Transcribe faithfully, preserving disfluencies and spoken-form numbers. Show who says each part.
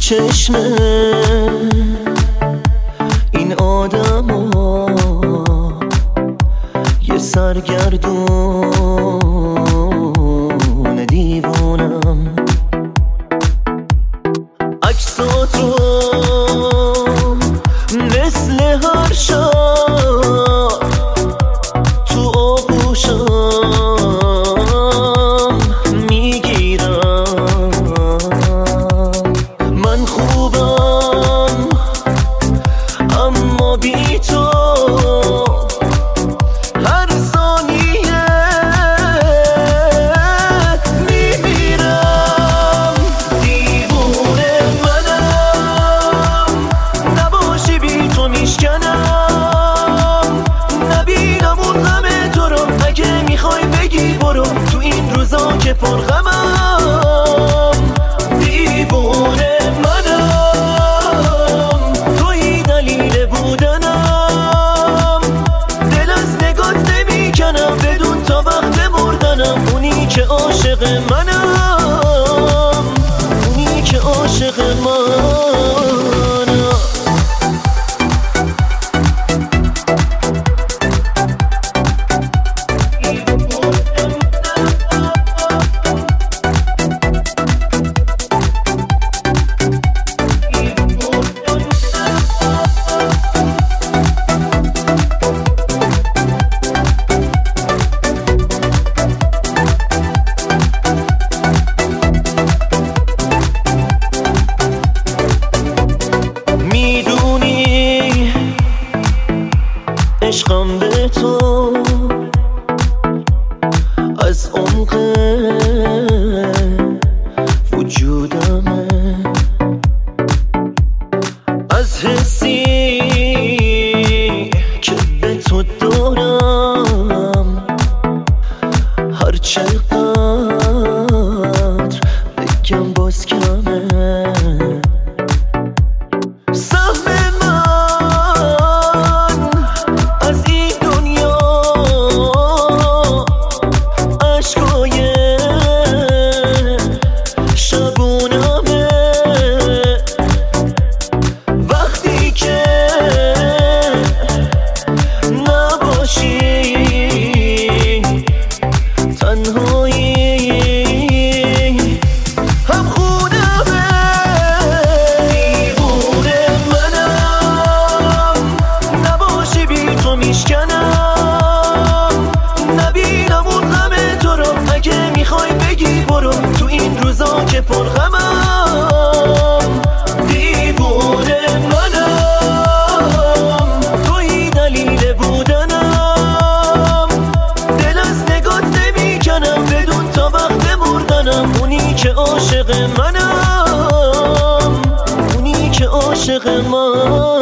Speaker 1: چشم این آدما یه سرگردون دیوانم. عکساتو مثل هر شب تو آغوشم میگیرم. من خوبم اما بی تو هر ثانیه میمیرم. دیوونه منم نباشی بی تو میشکنم. نبینم اون غم تو رو اگه میخوای بگی برو تو این روزا که پر غمم. دیوونه منم توی دلیل بودنم. دل از نگات نمیکنم بدون تا وقت مردنم. اونی که عاشق منم، اونی که عاشق منم. عشقم به تو از عمق وجودمه. از حسی که به تو دارم هر چقدر بگم باز کمه. نبینم اون غم تو رو اگه میخوای بگی برو تو این روزا که پر غمم. دیوونه منم توی دلیل بودنم. دل از نگات نمیکنم بدون تا وقت مردنم. اونی که عاشق منم، اونی که عاشق من.